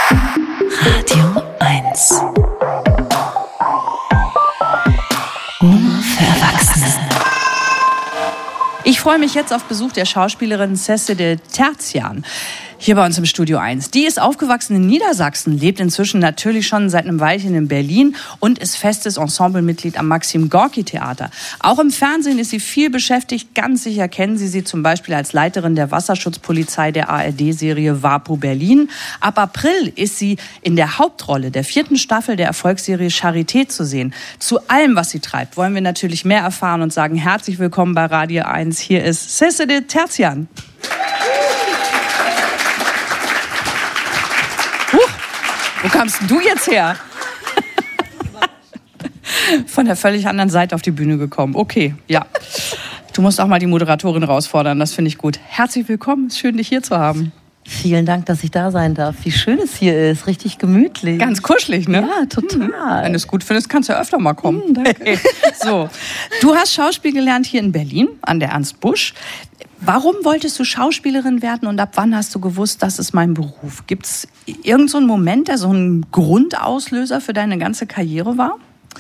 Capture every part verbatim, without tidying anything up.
Radio eins. Nur für Erwachsene. Ich freue mich jetzt auf Besuch der Schauspielerin Cécile Terzian hier bei uns im Studio eins. Die ist aufgewachsen in Niedersachsen, lebt inzwischen natürlich schon seit einem Weilchen in Berlin und ist festes Ensemblemitglied am Maxim-Gorki-Theater. Auch im Fernsehen ist sie viel beschäftigt. Ganz sicher kennen Sie sie zum Beispiel als Leiterin der Wasserschutzpolizei der A R D-Serie Wapo Berlin. Ab April ist sie in der Hauptrolle der vierten Staffel der Erfolgsserie Charité zu sehen. Zu allem, was sie treibt, wollen wir natürlich mehr erfahren und sagen herzlich willkommen bei Radio eins. Hier ist Cécile Terzian. Wo kamst du jetzt her? Von der völlig anderen Seite auf die Bühne gekommen. Okay, ja. Du musst auch mal die Moderatorin herausfordern, das finde ich gut. Herzlich willkommen, ist schön, dich hier zu haben. Vielen Dank, dass ich da sein darf. Wie schön es hier ist, richtig gemütlich. Ganz kuschelig, ne? Ja, total. Hm. Wenn du es gut findest, kannst du ja öfter mal kommen. Hm, danke. So, du hast Schauspiel gelernt hier in Berlin, an der Ernst Busch. Warum wolltest du Schauspielerin werden und ab wann hast du gewusst, das ist mein Beruf? Gibt es irgend so einen Moment, der so ein Grundauslöser für deine ganze Karriere war?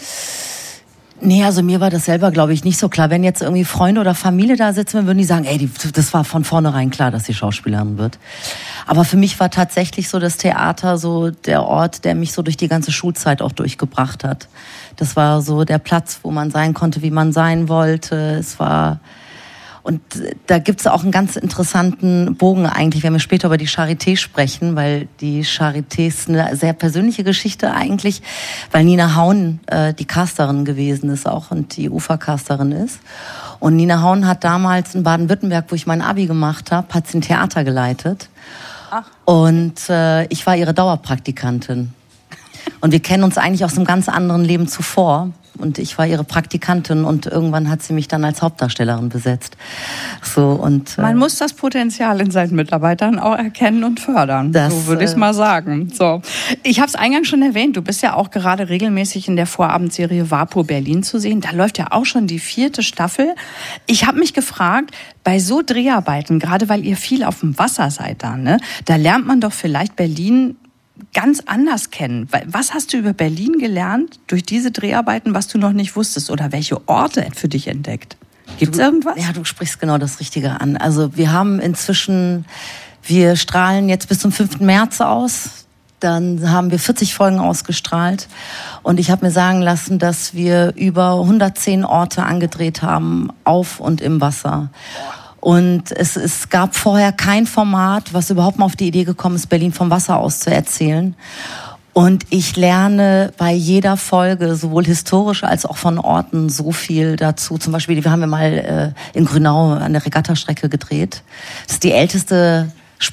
Nee, also mir war das selber, glaube ich, nicht so klar. Wenn jetzt irgendwie Freunde oder Familie da sitzen, würden die sagen, ey, die, das war von vornherein klar, dass sie Schauspielerin wird. Aber für mich war tatsächlich so das Theater so der Ort, der mich so durch die ganze Schulzeit auch durchgebracht hat. Das war so der Platz, wo man sein konnte, wie man sein wollte. Es war... Und da gibt's auch einen ganz interessanten Bogen eigentlich, wenn wir später über die Charité sprechen, weil die Charité ist eine sehr persönliche Geschichte eigentlich, weil Nina Hauen äh, die Casterin gewesen ist auch und die Ufercasterin ist. Und Nina Hauen hat damals in Baden-Württemberg, wo ich mein Abi gemacht habe, hat sie ein Theater geleitet. Ach. Und äh, ich war ihre Dauerpraktikantin. Und wir kennen uns eigentlich aus einem ganz anderen Leben zuvor. Und ich war ihre Praktikantin und irgendwann hat sie mich dann als Hauptdarstellerin besetzt. So, und, äh, Man muss das Potenzial in seinen Mitarbeitern auch erkennen und fördern, das, so würde ich es mal sagen. So. Ich habe es eingangs schon erwähnt, du bist ja auch gerade regelmäßig in der Vorabendserie Wapo Berlin zu sehen. Da läuft ja auch schon die vierte Staffel. Ich habe mich gefragt, bei so Dreharbeiten, gerade weil ihr viel auf dem Wasser seid da, ne, da lernt man doch vielleicht Berlin ganz anders kennen. Was hast du über Berlin gelernt durch diese Dreharbeiten, was du noch nicht wusstest? Oder welche Orte für dich entdeckt? Gibt's irgendwas? Ja, du sprichst genau das Richtige an. Also wir haben inzwischen, wir strahlen jetzt bis zum fünften März aus. Dann haben wir vierzig Folgen ausgestrahlt. Und ich habe mir sagen lassen, dass wir über hundertzehn Orte angedreht haben, auf und im Wasser. Und es, es gab vorher kein Format, was überhaupt mal auf die Idee gekommen ist, Berlin vom Wasser aus zu erzählen. Und ich lerne bei jeder Folge, sowohl historisch als auch von Orten, so viel dazu. Zum Beispiel, wir haben ja mal äh, in Grünau an der Regattastrecke gedreht. Das ist die älteste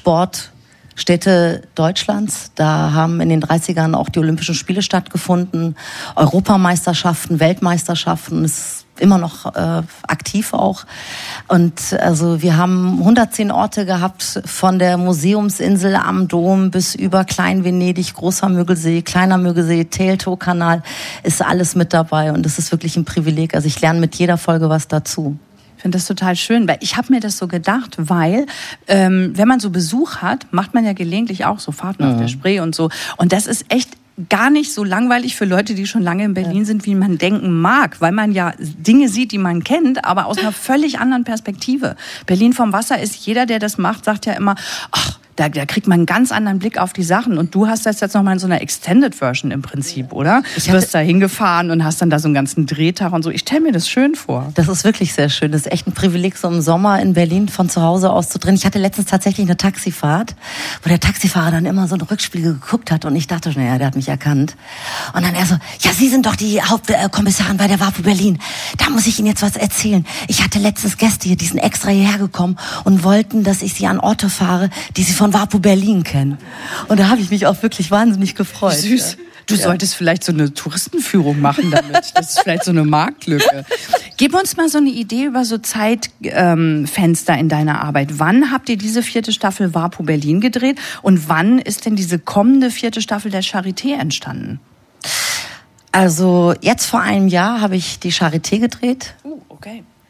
Sportstätte Deutschlands. Da haben in den dreißigern auch die Olympischen Spiele stattgefunden, Europameisterschaften, Weltmeisterschaften. Es ist immer noch äh, aktiv auch. Und also wir haben hundertzehn Orte gehabt, von der Museumsinsel am Dom bis über Klein-Venedig, Großer Müggelsee, Kleiner Müggelsee, Teltow-Kanal, ist alles mit dabei. Und das ist wirklich ein Privileg. Also ich lerne mit jeder Folge was dazu. Ich finde das total schön, weil ich habe mir das so gedacht, weil ähm, wenn man so Besuch hat, macht man ja gelegentlich auch so Fahrten mhm. auf der Spree und so. Und das ist echt gar nicht so langweilig für Leute, die schon lange in Berlin ja. sind, wie man denken mag, weil man ja Dinge sieht, die man kennt, aber aus einer völlig anderen Perspektive. Berlin vom Wasser ist, jeder, der das macht, sagt ja immer, ach, Da, da kriegt man einen ganz anderen Blick auf die Sachen. Und du hast das jetzt nochmal in so einer Extended Version im Prinzip, oder? Du bist da hingefahren und hast dann da so einen ganzen Drehtag und so. Ich stelle mir das schön vor. Das ist wirklich sehr schön. Das ist echt ein Privileg, so im Sommer in Berlin von zu Hause aus zu drehen. Ich hatte letztens tatsächlich eine Taxifahrt, wo der Taxifahrer dann immer so einen Rückspiegel geguckt hat. Und ich dachte schon, ja, der hat mich erkannt. Und dann er so, ja, Sie sind doch die Hauptkommissarin bei der Wapo Berlin. Da muss ich Ihnen jetzt was erzählen. Ich hatte letztens Gäste hier, die sind extra hierher gekommen und wollten, dass ich sie an Orte fahre, die sie von Wapo Berlin kennen. Und da habe ich mich auch wirklich wahnsinnig gefreut. Süß. Du ja. solltest vielleicht so eine Touristenführung machen damit. Das ist vielleicht so eine Marktlücke. Gib uns mal so eine Idee über so Zeitfenster ähm, in deiner Arbeit. Wann habt ihr diese vierte Staffel Wapo Berlin gedreht? Und wann ist denn diese kommende vierte Staffel der Charité entstanden? Also jetzt vor einem Jahr habe ich die Charité gedreht. Uh, okay.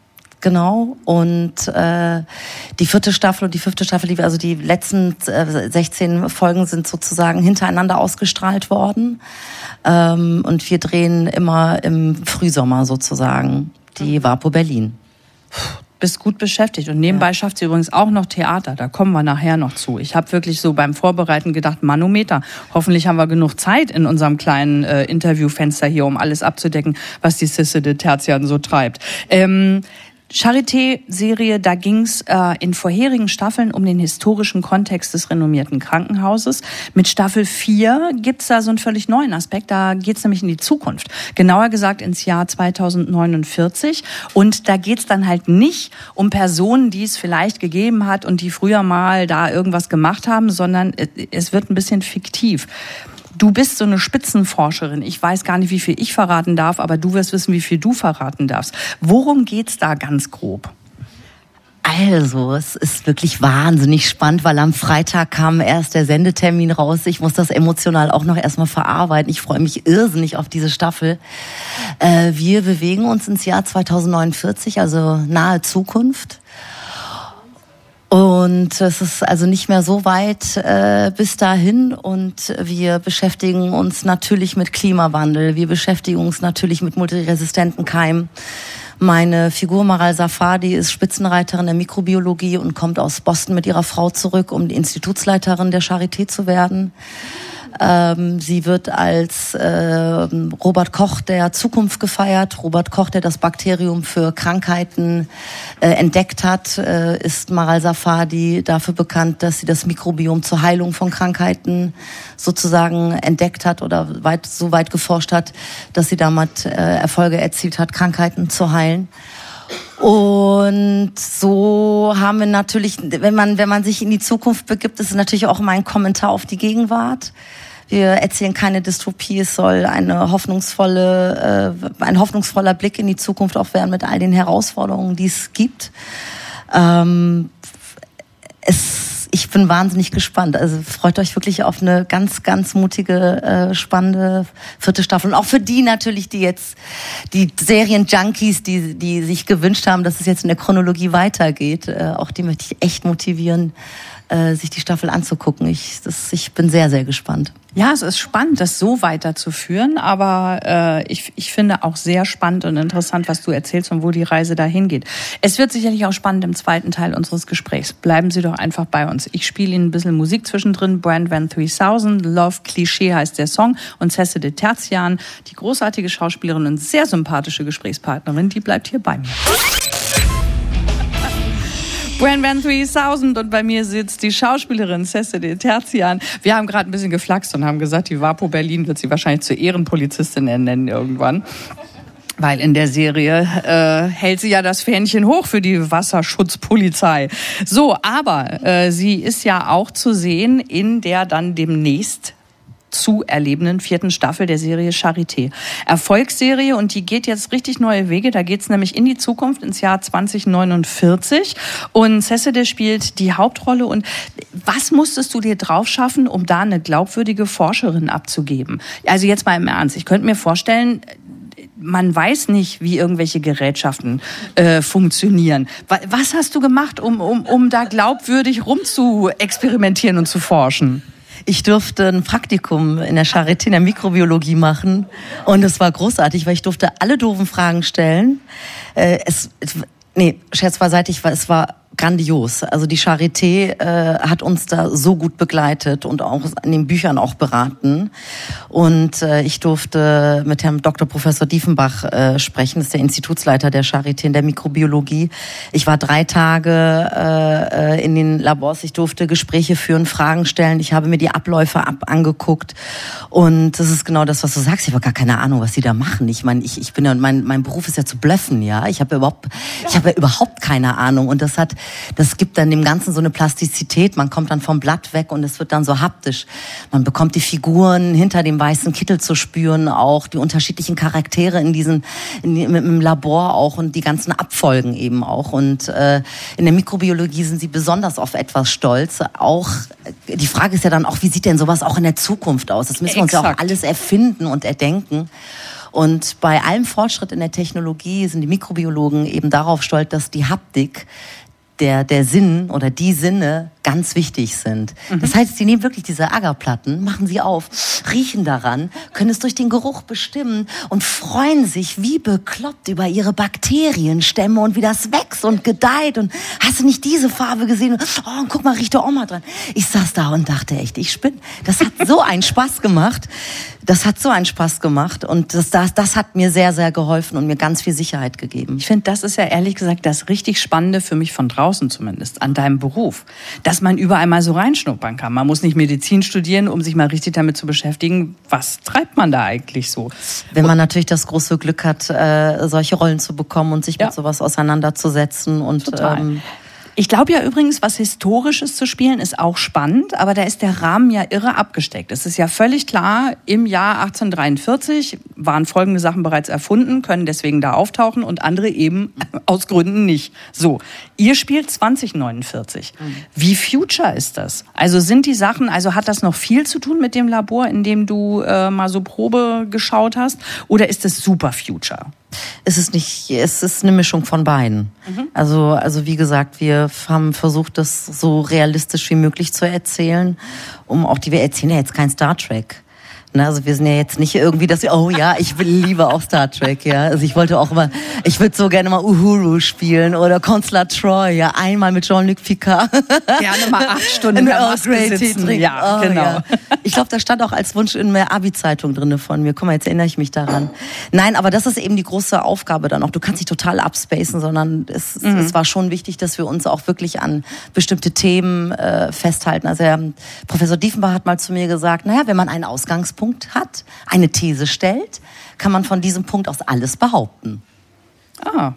genau. Und äh, die vierte Staffel und die fünfte Staffel, die, also die letzten äh, sechzehn Folgen sind sozusagen hintereinander ausgestrahlt worden. Ähm, und wir drehen immer im Frühsommer sozusagen die WAPO Berlin. Bist gut beschäftigt und nebenbei ja. schafft sie übrigens auch noch Theater, da kommen wir nachher noch zu. Ich habe wirklich so beim Vorbereiten gedacht, Manometer, hoffentlich haben wir genug Zeit in unserem kleinen äh, Interviewfenster hier, um alles abzudecken, was die Sisse de Tertian so treibt. Ähm, Charité-Serie, da ging's äh, in vorherigen Staffeln um den historischen Kontext des renommierten Krankenhauses. Mit Staffel vier gibt's da so einen völlig neuen Aspekt. Da geht's nämlich in die Zukunft. Genauer gesagt ins Jahr zweitausendneunundvierzig. Und da geht's dann halt nicht um Personen, die es vielleicht gegeben hat und die früher mal da irgendwas gemacht haben, sondern es wird ein bisschen fiktiv. Du bist so eine Spitzenforscherin. Ich weiß gar nicht, wie viel ich verraten darf, aber du wirst wissen, wie viel du verraten darfst. Worum geht's da ganz grob? Also, es ist wirklich wahnsinnig spannend, weil am Freitag kam erst der Sendetermin raus. Ich muss das emotional auch noch erstmal verarbeiten. Ich freue mich irrsinnig auf diese Staffel. Äh, wir bewegen uns ins Jahr zweitausendneunundvierzig, also nahe Zukunft. Und es ist also nicht mehr so weit äh, bis dahin und wir beschäftigen uns natürlich mit Klimawandel, wir beschäftigen uns natürlich mit multiresistenten Keimen. Meine Figur Maral Safadi ist Spitzenreiterin der Mikrobiologie und kommt aus Boston mit ihrer Frau zurück, um die Institutsleiterin der Charité zu werden. Ähm, sie wird als äh, Robert Koch der Zukunft gefeiert. Robert Koch, der das Bakterium für Krankheiten äh, entdeckt hat, äh, ist Maral Safadi dafür bekannt, dass sie das Mikrobiom zur Heilung von Krankheiten sozusagen entdeckt hat oder weit, so weit geforscht hat, dass sie damit äh, Erfolge erzielt hat, Krankheiten zu heilen. Und so haben wir natürlich, wenn man, wenn man sich in die Zukunft begibt, ist es natürlich auch immer ein Kommentar auf die Gegenwart. Wir erzählen keine Dystopie, es soll eine hoffnungsvolle, äh, ein hoffnungsvoller Blick in die Zukunft auch werden mit all den Herausforderungen, die es gibt. Ähm, es, ich bin wahnsinnig gespannt. Also freut euch wirklich auf eine ganz, ganz mutige, äh, spannende vierte Staffel. Und auch für die natürlich, die jetzt, die Serien-Junkies, die, die sich gewünscht haben, dass es jetzt in der Chronologie weitergeht, äh, auch die möchte ich echt motivieren, äh, sich die Staffel anzugucken. Ich, das, ich bin sehr, sehr gespannt. Ja, es ist spannend, das so weiterzuführen, aber äh, ich, ich finde auch sehr spannend und interessant, was du erzählst und wo die Reise dahin geht. Es wird sicherlich auch spannend im zweiten Teil unseres Gesprächs. Bleiben Sie doch einfach bei uns. Ich spiele Ihnen ein bisschen Musik zwischendrin. Brand Van dreitausend, Love Cliché heißt der Song und Sesse de Tertian, die großartige Schauspielerin und sehr sympathische Gesprächspartnerin, die bleibt hier bei mir. Brand Van dreitausend und bei mir sitzt die Schauspielerin Sesse de Tertian. Wir haben gerade ein bisschen geflaxt und haben gesagt, die WAPO Berlin wird sie wahrscheinlich zur Ehrenpolizistin nennen irgendwann. Weil in der Serie äh, hält sie ja das Fähnchen hoch für die Wasserschutzpolizei. So, aber äh, sie ist ja auch zu sehen in der dann demnächst zu erlebenden vierten Staffel der Serie Charité. Erfolgsserie und die geht jetzt richtig neue Wege. Da geht's nämlich in die Zukunft, ins Jahr zweitausendneunundvierzig. Und Sesse spielt die Hauptrolle. Und was musstest du dir drauf schaffen, um da eine glaubwürdige Forscherin abzugeben? Also jetzt mal im Ernst. Ich könnte mir vorstellen, man weiß nicht, wie irgendwelche Gerätschaften äh, funktionieren. Was hast du gemacht, um, um, um da glaubwürdig rum zu experimentieren und zu forschen? Ich durfte ein Praktikum in der Charité in der Mikrobiologie machen und es war großartig, weil ich durfte alle doofen Fragen stellen. Äh, es, nee, Scherz beiseite, ich war, es war grandios. Also die Charité äh, hat uns da so gut begleitet und auch in den Büchern auch beraten. Und äh, ich durfte mit Herrn Doktor Professor Diefenbach äh, sprechen, das ist der Institutsleiter der Charité in der Mikrobiologie. Ich war drei Tage äh, in den Labors, ich durfte Gespräche führen, Fragen stellen, ich habe mir die Abläufe ab angeguckt und das ist genau das, was du sagst. Ich habe gar keine Ahnung, was die da machen. Ich meine, ich, ich bin ja, mein, mein Beruf ist ja zu blöffen, ja. Ich habe ja überhaupt, ich habe ja überhaupt keine Ahnung und das hat Das gibt dann dem Ganzen so eine Plastizität. Man kommt dann vom Blatt weg und es wird dann so haptisch. Man bekommt die Figuren hinter dem weißen Kittel zu spüren, auch die unterschiedlichen Charaktere in diesen, in, im Labor auch und die ganzen Abfolgen eben auch. Und äh, in der Mikrobiologie sind sie besonders auf etwas stolz. Auch die Frage ist ja dann auch, wie sieht denn sowas auch in der Zukunft aus? Das müssen wir uns ja auch alles erfinden und erdenken. Und bei allem Fortschritt in der Technologie sind die Mikrobiologen eben darauf stolz, dass die Haptik, der, der Sinn oder die Sinne ganz wichtig sind. Mhm. Das heißt, sie nehmen wirklich diese Agarplatten, machen sie auf, riechen daran, können es durch den Geruch bestimmen und freuen sich wie bekloppt über ihre Bakterienstämme und wie das wächst und gedeiht. Und hast du nicht diese Farbe gesehen? Oh, und guck mal, riecht doch auch mal dran. Ich saß da und dachte echt, ich spinne. Das hat so einen Spaß gemacht. Das hat so einen Spaß gemacht und das, das, das hat mir sehr, sehr geholfen und mir ganz viel Sicherheit gegeben. Ich finde, das ist ja ehrlich gesagt das richtig Spannende für mich von draußen zumindest, an deinem Beruf. Dass man überall mal so reinschnuppern kann. Man muss nicht Medizin studieren, um sich mal richtig damit zu beschäftigen. Was treibt man da eigentlich so? Wenn man natürlich das große Glück hat, äh, solche Rollen zu bekommen und sich ja. mit sowas auseinanderzusetzen und Total. Ähm, Ich glaube ja übrigens, was Historisches zu spielen, ist auch spannend, aber da ist der Rahmen ja irre abgesteckt. Es ist ja völlig klar, im Jahr achtzehnhundertdreiundvierzig waren folgende Sachen bereits erfunden, können deswegen da auftauchen und andere eben aus Gründen nicht. So, ihr spielt zwanzig neunundvierzig. Wie future ist das? Also sind die Sachen, also hat das noch viel zu tun mit dem Labor, in dem du äh, mal so Probe geschaut hast? Oder ist es super future? Es ist nicht, es ist eine Mischung von beiden. Mhm. Also, also wie gesagt, wir haben versucht, das so realistisch wie möglich zu erzählen, um auch die, wir erzählen ja jetzt kein Star Trek. Also wir sind ja jetzt nicht irgendwie, dass wir, oh ja, ich liebe auch Star Trek, ja. Also ich wollte auch immer, ich würde so gerne mal Uhuru spielen oder Consular Troy, ja, einmal mit Jean-Luc Picard. Gerne mal acht Stunden in der Maske sitzen. Ja, oh, genau. Ja. Ich glaube, da stand auch als Wunsch in der Abi-Zeitung drinne von mir. Guck mal, jetzt erinnere ich mich daran. Nein, aber das ist eben die große Aufgabe dann auch. Du kannst nicht total abspacen, sondern es, mhm. es war schon wichtig, dass wir uns auch wirklich an bestimmte Themen äh, festhalten. Also ja, Professor Diefenbach hat mal zu mir gesagt, naja, wenn man einen Ausgangspunkt hat, eine These stellt, kann man von diesem Punkt aus alles behaupten. Ah.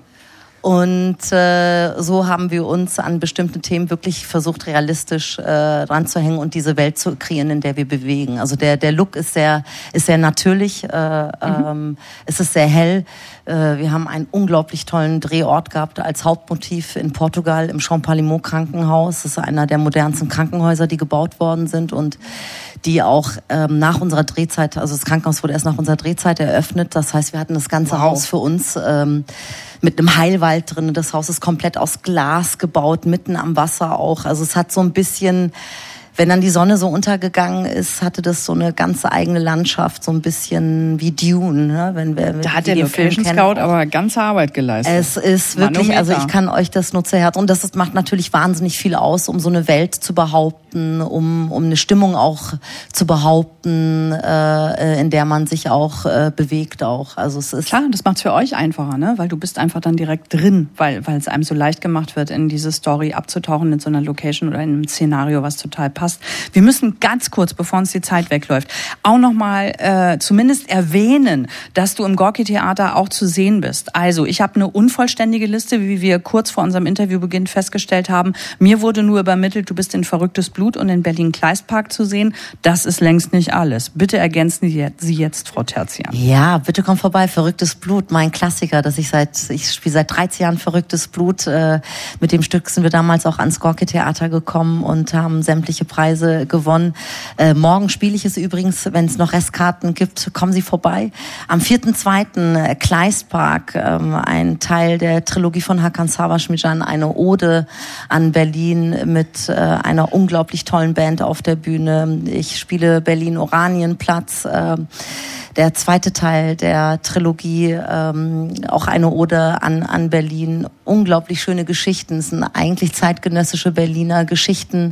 Und äh, so haben wir uns an bestimmten Themen wirklich versucht, realistisch äh, dran zu hängen und diese Welt zu kreieren, in der wir bewegen. Also der, der Look ist sehr, ist sehr natürlich, äh, mhm. ähm, es ist sehr hell. Äh, wir haben einen unglaublich tollen Drehort gehabt als Hauptmotiv in Portugal im Champalimaud Krankenhaus. Das ist einer der modernsten Krankenhäuser, die gebaut worden sind und die auch ähm, nach unserer Drehzeit, also das Krankenhaus wurde erst nach unserer Drehzeit eröffnet. Das heißt, wir hatten das ganze wow. Haus für uns ähm, mit einem Heilwald drin. Das Haus ist komplett aus Glas gebaut, mitten am Wasser auch. Also es hat so ein bisschen, wenn dann die Sonne so untergegangen ist, hatte das so eine ganz eigene Landschaft, so ein bisschen wie Dune. Ne? Wenn wir, da hat der Location Scout aber ganze Arbeit geleistet. Es ist wirklich, also ich kann euch das nur zu Herzen. Und das ist, macht natürlich wahnsinnig viel aus, um so eine Welt zu behaupten, um, um eine Stimmung auch zu behaupten, äh, in der man sich auch äh, bewegt auch. Also es ist klar, das macht es für euch einfacher, ne? Weil du bist einfach dann direkt drin, weil, weil es einem so leicht gemacht wird, in diese Story abzutauchen, in so einer Location oder in einem Szenario, was total passt. Wir müssen ganz kurz, bevor uns die Zeit wegläuft, auch nochmal äh, zumindest erwähnen, dass du im Gorki-Theater auch zu sehen bist. Also, ich habe eine unvollständige Liste, wie wir kurz vor unserem Interviewbeginn festgestellt haben. Mir wurde nur übermittelt, du bist in Verrücktes Blut und in Berlin-Kleistpark zu sehen. Das ist längst nicht alles. Bitte ergänzen Sie jetzt, Frau Terzian. Ja, bitte komm vorbei. Verrücktes Blut, mein Klassiker, dass ich seit, ich spiele seit dreizehn Jahren Verrücktes Blut. Äh, mit dem Stück sind wir damals auch ans Gorki-Theater gekommen und haben sämtliche Preise gewonnen. Äh, morgen spiele ich es übrigens, wenn es noch Restkarten gibt, kommen Sie vorbei. Am vierten zweiten Äh, Kleistpark, ähm, ein Teil der Trilogie von Hakan Savaschmijan, eine Ode an Berlin mit äh, einer unglaublich tollen Band auf der Bühne. Ich spiele Berlin Oranienplatz. Äh, Der zweite Teil der Trilogie, ähm, auch eine Ode an, an Berlin. Unglaublich schöne Geschichten. Es sind eigentlich zeitgenössische Berliner Geschichten.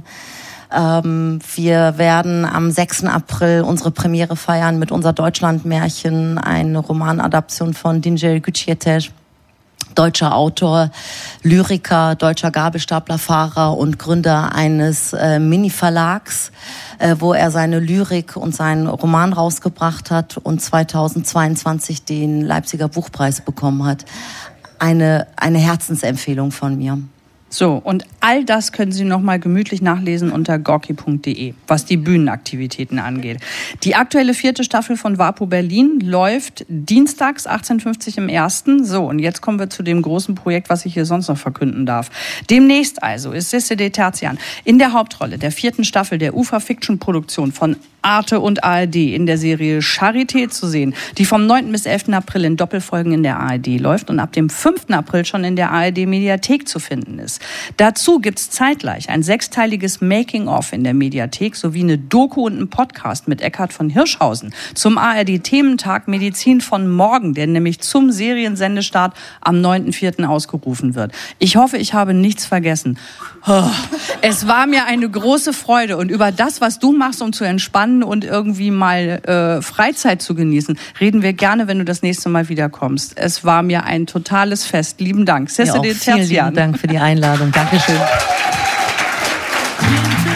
Ähm, wir werden am sechsten April unsere Premiere feiern mit unser Deutschlandmärchen, eine Romanadaption von Dinçer Güçyeter. Deutscher Autor, Lyriker, deutscher Gabelstaplerfahrer und Gründer eines äh, Mini-Verlags, äh, wo er seine Lyrik und seinen Roman rausgebracht hat und zweitausendzweiundzwanzig den Leipziger Buchpreis bekommen hat. Eine, eine Herzensempfehlung von mir. So, und all das können Sie noch mal gemütlich nachlesen unter gorki punkt de, was die Bühnenaktivitäten angeht. Die aktuelle vierte Staffel von WAPO Berlin läuft dienstags achtzehn Uhr fünfzig im ersten. So, und jetzt kommen wir zu dem großen Projekt, was ich hier sonst noch verkünden darf. Demnächst also ist Sisse de Terzian in der Hauptrolle der vierten Staffel der Ufa-Fiction-Produktion von Arte und A R D in der Serie Charité zu sehen, die vom neunten bis elften April in Doppelfolgen in der A R D läuft und ab dem fünften April schon in der A R D-Mediathek zu finden ist. Dazu gibt's zeitgleich ein sechsteiliges Making-of in der Mediathek sowie eine Doku und einen Podcast mit Eckhard von Hirschhausen zum A R D-Thementag Medizin von morgen, der nämlich zum Seriensendestart am neunten vierten ausgerufen wird. Ich hoffe, ich habe nichts vergessen. Es war mir eine große Freude und über das, was du machst, um zu entspannen und irgendwie mal äh, Freizeit zu genießen, reden wir gerne, wenn du das nächste Mal wiederkommst. Es war mir ein totales Fest. Lieben Dank. Ja, auch vielen lieben Dank für die Einladung. Dankeschön.